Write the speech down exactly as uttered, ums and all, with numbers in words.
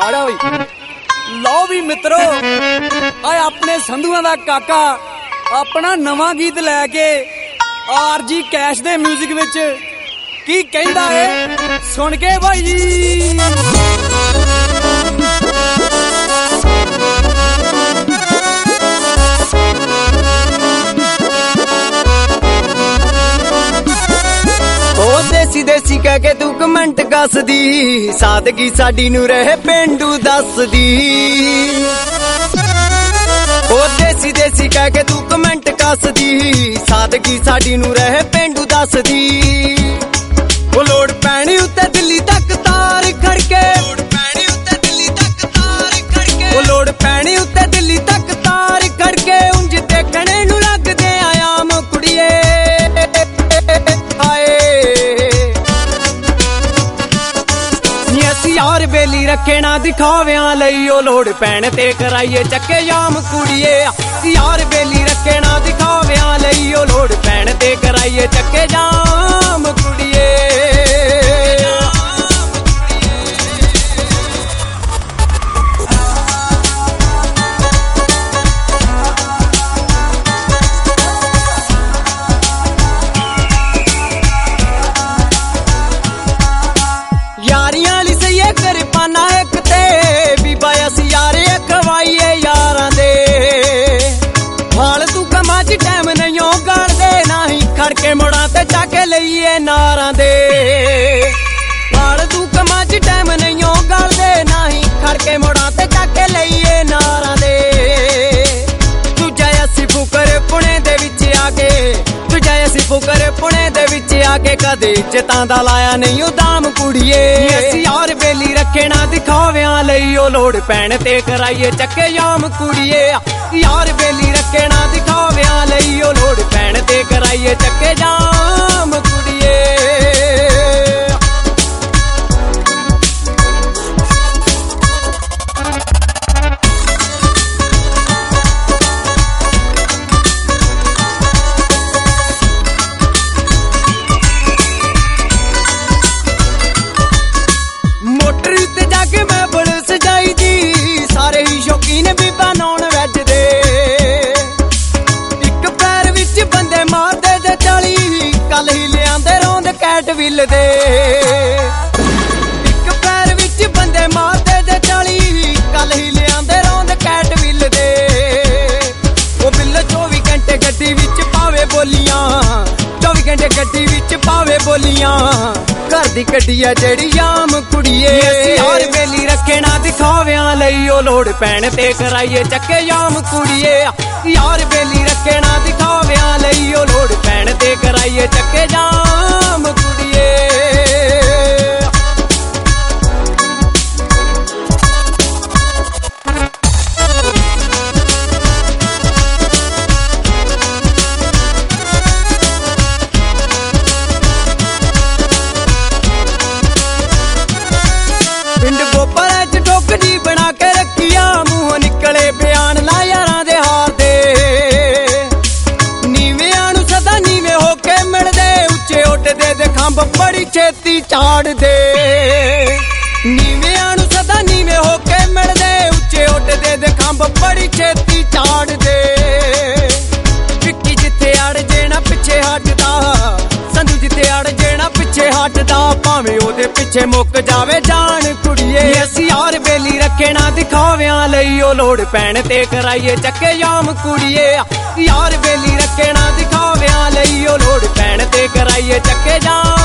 आड़ा भाई लो भी मित्रो आए अपने संधुआं दा काका अपना नवा गीत लैके आरजी कैश दे म्यूजिक विच की कहंदा है सुन के भाई। देसी देसी कह के तू कमेंट कसदी सादगी साडी नू रहे पेंडू दसदी। ओ देसी देसी कह के तू कमेंट कसदी सादगी साडी नू रहे पेंडू दसदी। ओ लोड़ पैनी उत्ते दिल्ली तक तार खड़के ओ लोड़ पैनी उत्ते दिल्ली तक तार खड़के उंज देखने नू लगदे आयाम कुड़िए यार बेली रखे ना दिखाव्यां लई ओ लोड़ पैण ते कराइए चक्के जाम कुड़िए। यार बेली रखे ना दिखाव्यां लई ओ लोड़ पैण ते कराइए चक्के जाम कुड़िए। यारियां ली सही कर पाना एक ते बीबा असी यारे खवाइए यारां दे हाल तू कमा च टाइम नहीं हो गल दे नाही खड़के मुड़ा ते चाके लईए नारां दे। हाल तू कमा च टाइम नहीं हो गल दे नाही खड़के मुड़ा ते चाके लईए नारां दे। तुझा असी फुकर पुणे दे विच आके तुझा असी फुकर पुणे दे विच आके कदे इज्जतां दा लाया नहीं उदाम कुड़िए। असी यार बेली रखे ना दिखाव्यां लई ओ लोड़ पैण ते कराइए चक्के जाम कुड़िए। यार बेली रखे ना दिखाव्यां लई ओ लोड़ पैण ते कराइए चक्के जाम कुड़िए। शौकीन बीबा नॉन वेज दे एक पैर विच बंदे मारदे दे चाली कल ही लियांदे रौंद कैटविल दे। एक पैर विच बंदे मारदे दे चाली कल ही लियांदे रौंद कैटविल दे। ओ बिल चौबी घंटे गड्डी विच पावे बोलियां चौबी घंटे गड्डी विच पावे बोलियां घर दी गड्डी है जेड़ी जाम कुड़िए। यार बेली रखे ना दिखाव्यां लई ओ लोड़ पैण ते कराइए चक्के जाम कुड़िए। यार बेली रखे ना दिखाव्यां लई ओ लोड़ पैण ते कराइए चक्के जाम कुड़िए। पिंड बोपर च ठोकरी बना के रखिया मुंह निकले बयान ला यारां दे हार दे। नीवियां नू सदा नीवे होके मिलदे उच्चे उठदे दे खंभ बड़ी छेती झाड़ दे। नीवियां नू सदा नीवे होके मिलदे उच्चे उठदे दे खंभ बड़ी छेती झाड़ दे। विक्की जिथे अड़ जेना पिछे हटदा संधू जिथे अड़ जेना पिछे हटदा भावें ओदे पिछे मुक जावे जान कुड़िए। असी यार बेली रखे ना दिखाव्यां लई ओ लोड़ पैण ते कराइए चक्के जाम कुड़िए। यार बेली रखे ना दिखाव्यां लई ओ लोड़ पैण ते कराइए चक्के जाम।